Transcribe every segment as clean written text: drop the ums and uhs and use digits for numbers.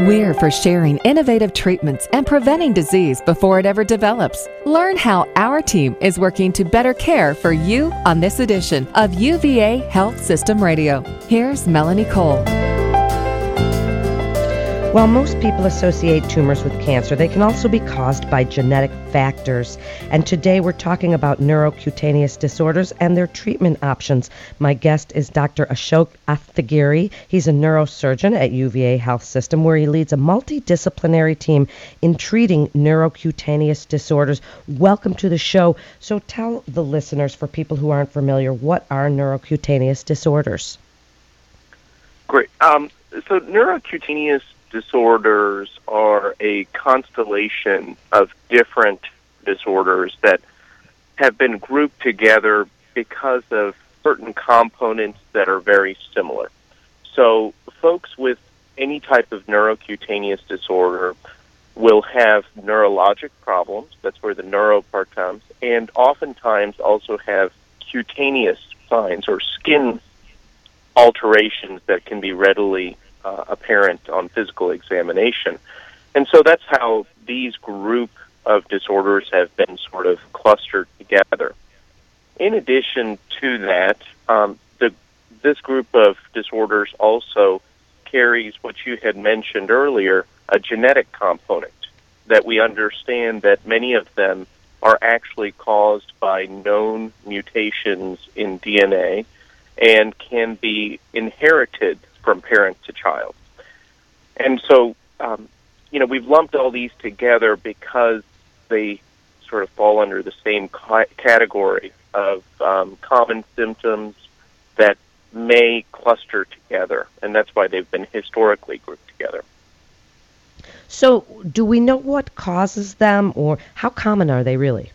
We're for sharing innovative treatments and preventing disease before it ever develops. Learn how our team is working to better care for you on this edition of UVA Health System Radio. Here's Melanie Cole. While most people associate tumors with cancer, they can also be caused by genetic factors. And today we're talking about neurocutaneous disorders and their treatment options. My guest is Dr. Ashok Athagiri. He's a neurosurgeon at UVA Health System, where he leads a multidisciplinary team in treating neurocutaneous disorders. Welcome to the show. So tell the listeners, for people who aren't familiar, what are neurocutaneous disorders? Great. So neurocutaneous disorders are a constellation of different disorders that have been grouped together because of certain components that are very similar. So folks with any type of neurocutaneous disorder will have neurologic problems, that's where the neuro part comes, and oftentimes also have cutaneous signs or skin alterations that can be readily apparent on physical examination. And so that's how these group of disorders have been sort of clustered together. In addition to that, this group of disorders also carries what you had mentioned earlier, a genetic component, that we understand that many of them are actually caused by known mutations in DNA and can be inherited from parent to child. And so, we've lumped all these together because they sort of fall under the same category of common symptoms that may cluster together, and that's why they've been historically grouped together. So, do we know what causes them, or how common are they really?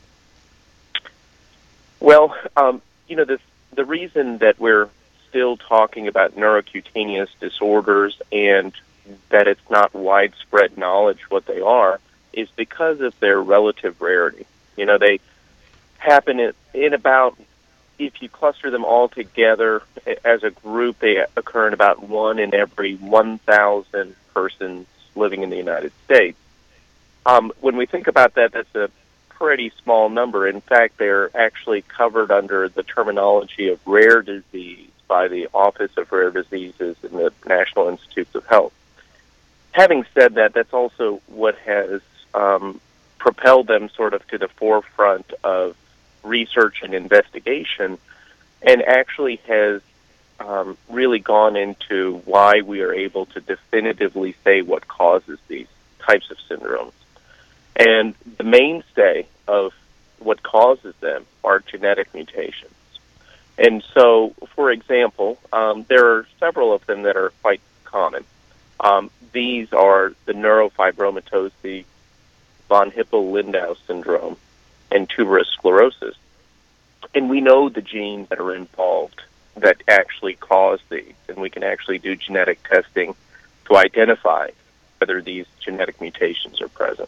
Well, the reason that we're still talking about neurocutaneous disorders and that it's not widespread knowledge what they are is because of their relative rarity. They happen in about, if you cluster them all together as a group, they occur in about 1 in every 1,000 persons living in the United States. When we think about that, that's a pretty small number. In fact, they're actually covered under the terminology of rare disease by the Office of Rare Diseases in the National Institutes of Health. Having said that, that's also what has propelled them sort of to the forefront of research and investigation, and actually has really gone into why we are able to definitively say what causes these types of syndromes. And the mainstay of what causes them are genetic mutations. And so, for example, there are several of them that are quite common. These are the neurofibromatosis, von Hippel-Lindau syndrome, and tuberous sclerosis. And we know the genes that are involved that actually cause these, and we can actually do genetic testing to identify whether these genetic mutations are present.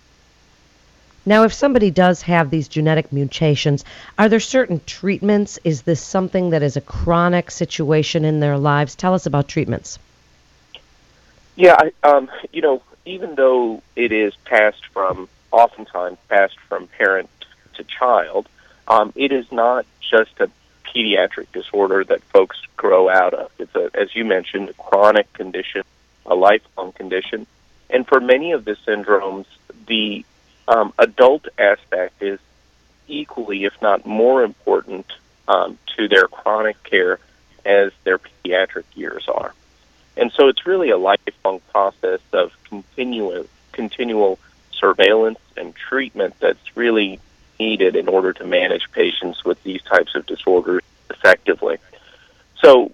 Now, if somebody does have these genetic mutations, are there certain treatments? Is this something that is a chronic situation in their lives? Tell us about treatments. Yeah, even though it is oftentimes passed from parent to child, it is not just a pediatric disorder that folks grow out of. It's, as you mentioned, a chronic condition, a lifelong condition. And for many of the syndromes, the adult aspect is equally, if not more important, to their chronic care as their pediatric years are. And so it's really a lifelong process of continual surveillance and treatment that's really needed in order to manage patients with these types of disorders effectively. So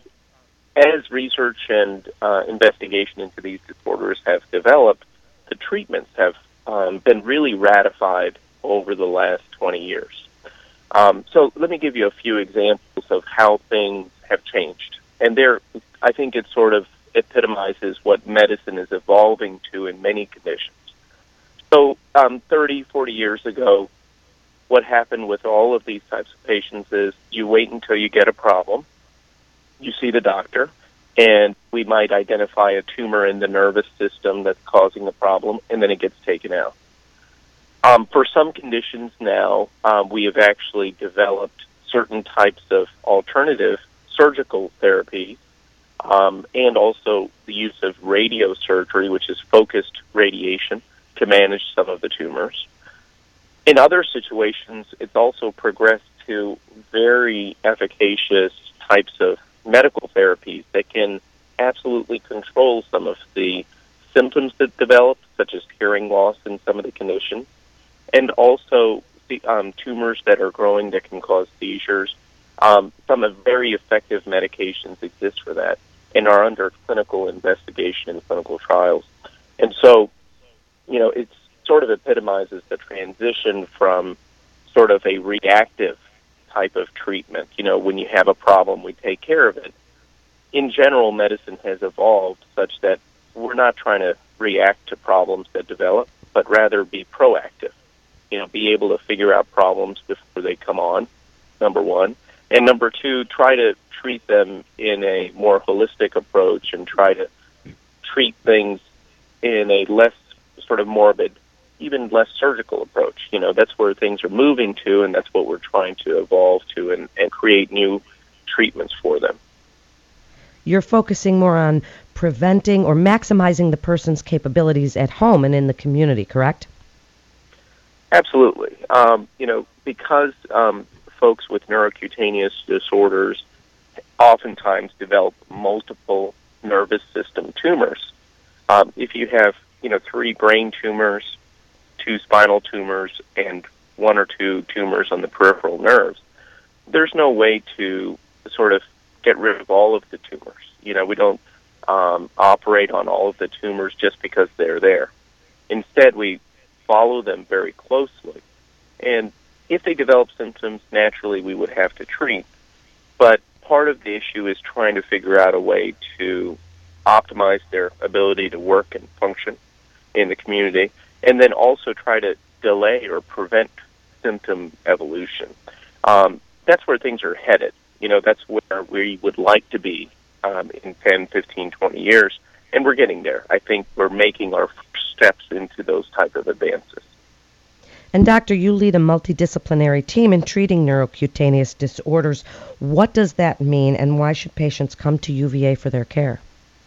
as research and investigation into these disorders have developed, the treatments have been really ratified over the last 20 years. So let me give you a few examples of how things have changed. And I think it sort of epitomizes what medicine is evolving to in many conditions. So 30, 40 years ago, what happened with all of these types of patients is you wait until you get a problem, you see the doctor, and we might identify a tumor in the nervous system that's causing the problem, and then it gets taken out. For some conditions now, we have actually developed certain types of alternative surgical therapy, and also the use of radiosurgery, which is focused radiation, to manage some of the tumors. In other situations, it's also progressed to very efficacious types of medical therapies that can absolutely control some of the symptoms that develop, such as hearing loss in some of the conditions, and also the tumors that are growing that can cause seizures. Some of very effective medications exist for that and are under clinical investigation in clinical trials. And so, it sort of epitomizes the transition from sort of a reactive type of treatment. When you have a problem, we take care of it. In general, medicine has evolved such that we're not trying to react to problems that develop, but rather be proactive. Be able to figure out problems before they come on, number one. And number two, try to treat them in a more holistic approach and try to treat things in a less sort of morbid, even less surgical approach. That's where things are moving to, and that's what we're trying to evolve to and create new treatments for them. You're focusing more on preventing or maximizing the person's capabilities at home and in the community, correct? Absolutely. Because folks with neurocutaneous disorders oftentimes develop multiple nervous system tumors. If you have, 3 brain tumors, 2 spinal tumors, and 1 or 2 tumors on the peripheral nerves, there's no way to sort of get rid of all of the tumors. We don't operate on all of the tumors just because they're there. Instead, we follow them very closely. And if they develop symptoms, naturally we would have to treat. But part of the issue is trying to figure out a way to optimize their ability to work and function in the community, and then also try to delay or prevent symptom evolution. That's where things are headed. That's where we would like to be in 10, 15, 20 years, and we're getting there. I think we're making our first steps into those type of advances. And doctor, you lead a multidisciplinary team in treating neurocutaneous disorders. What does that mean, and why should patients come to UVA for their care?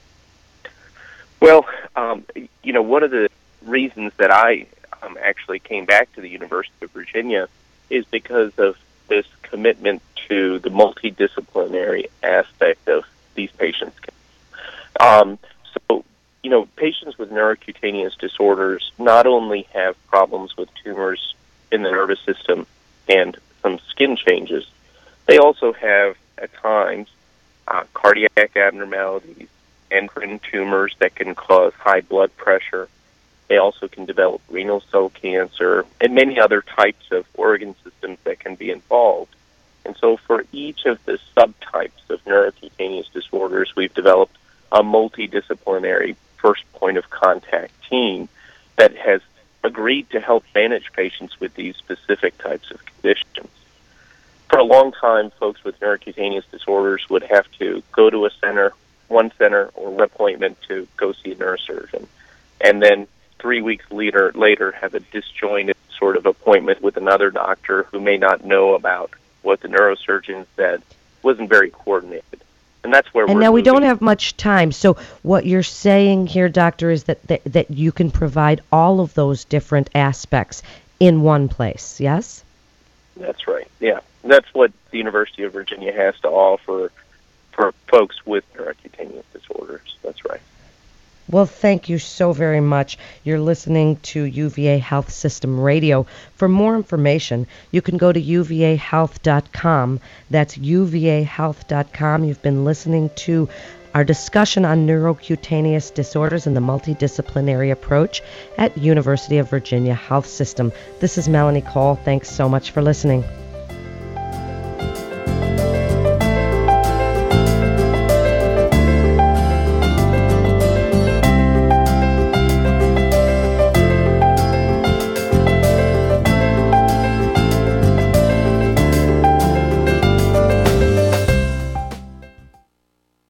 Well, one of the reasons that I actually came back to the University of Virginia is because of this commitment to the multidisciplinary aspect of these patients' care. Patients with neurocutaneous disorders not only have problems with tumors in the nervous system and some skin changes, they also have, at times, cardiac abnormalities, endocrine tumors that can cause high blood pressure. They also can develop renal cell cancer and many other types of organ systems that can be involved. And so for each of the subtypes of neurocutaneous disorders, we've developed a multidisciplinary first point of contact team that has agreed to help manage patients with these specific types of conditions. For a long time, folks with neurocutaneous disorders would have to go to one center or an appointment to go see a neurosurgeon, and then 3 weeks later have a disjointed sort of appointment with another doctor who may not know about what the neurosurgeon said, wasn't very coordinated. And that's where and now we don't have much time. So what you're saying here, doctor, is that you can provide all of those different aspects in one place, yes? That's right, yeah. That's what the University of Virginia has to offer for folks with neurocutaneous disorders. That's right. Well, thank you so very much. You're listening to UVA Health System Radio. For more information, you can go to uvahealth.com. That's uvahealth.com. You've been listening to our discussion on neurocutaneous disorders and the multidisciplinary approach at University of Virginia Health System. This is Melanie Cole. Thanks so much for listening.